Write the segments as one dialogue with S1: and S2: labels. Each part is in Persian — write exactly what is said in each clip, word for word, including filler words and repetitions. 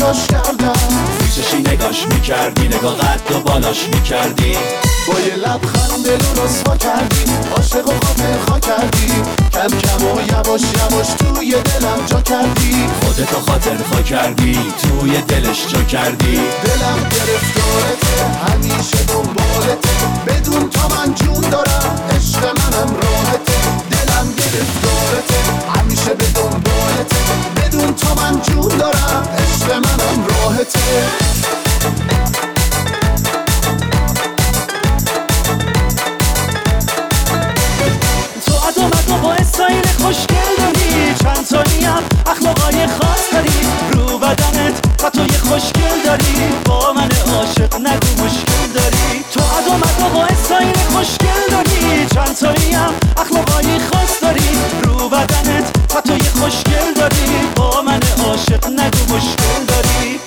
S1: نگاش کردم،
S2: پیششی نگاش میکردی، نگاه قد و بالاش میکردی،
S1: با یه لبخند دل رو رسوا کردی، عاشق و خاطر خوا کردی، کم کم و یواش یواش توی دلم جا کردی،
S2: خودتو خاطر خوا کردی، توی دلش جا کردی.
S1: دلم گرفتارته، همیشه دنبالته، بدون تا من جون دارم، عشق منم راحته. دلم گرفتارته، همیشه به دنبالته، بدون تا من جون دارم، عشق منم راحته.
S3: با استایل خوشگل داری، چند تایی هم اخلاقای خاص داری، رو بدنت خطای خوشگل داری، با من عاشق نگو مشکل داری. تو عدامت با استایل خوشگل داری، چند تایی هم اخلاقای خاص داری، رو بدنت خطای خوشگل داری، با من عاشق نگو مشکل داری.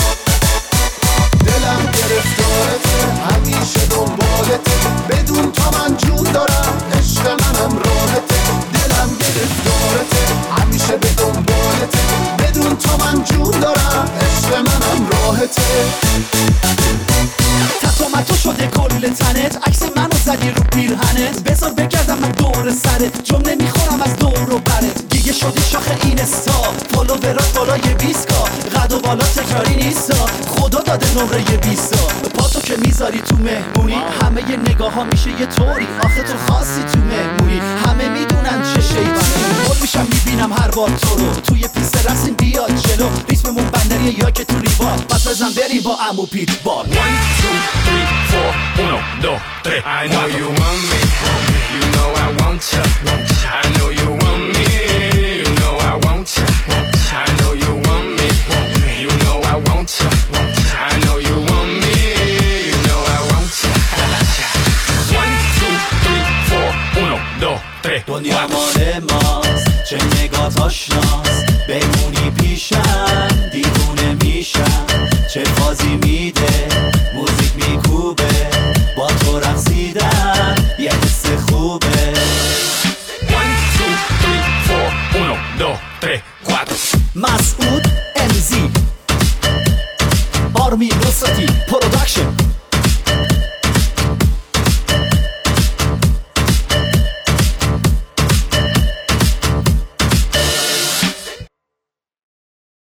S1: دلم گرفتارته، همیشه دنبالته، بدون تا من جون دارم، عشق منم راحته. دلم گرفتارته، همیشه به دنبالته، بدون تا من جون دارم، عشق منم راحته.
S3: تتو متو شده کل تنت، عکس منو زدی رو پیرهنت، بذار بگردم من دور سرت، جمله میخورم از دور و برت. دیگه شدی شاخ این استا، فالوورات بالای بیست کا، قد و بالا تکراری نیستا، خدا داده نمره بیستا. پاتو که میذاری تو مهمونی، همه ی نگاه ها میشه یه طوری، آخه تو خاصی تو مهمونی، همه میدونن چه شیطانی. گل میشم میبینم هر بار تو رو، توی پیست رفتیم بیاد جلو، ریتممون بندریه یا که تو ریبار، پس بزن بریم با عمو پیت بار.
S4: one two three four uno dos tres. I know you want me, you know I want ya. I know you want me, you know I want ya. I know you want me, you know I want ya. I know you want me, you know I want ya. one two three four uno dos tres.
S2: دنیا مال ماست، چه نگات آشناست، بمونی پیشم دیوونه میشم، چه بازی میده موزیک میکوبه، با تو رقصیدن یه حس خوبه.
S4: one two three four uno dos tres cuatro.
S3: مسعود امزی، آرمین نصرتی، پروداکشن.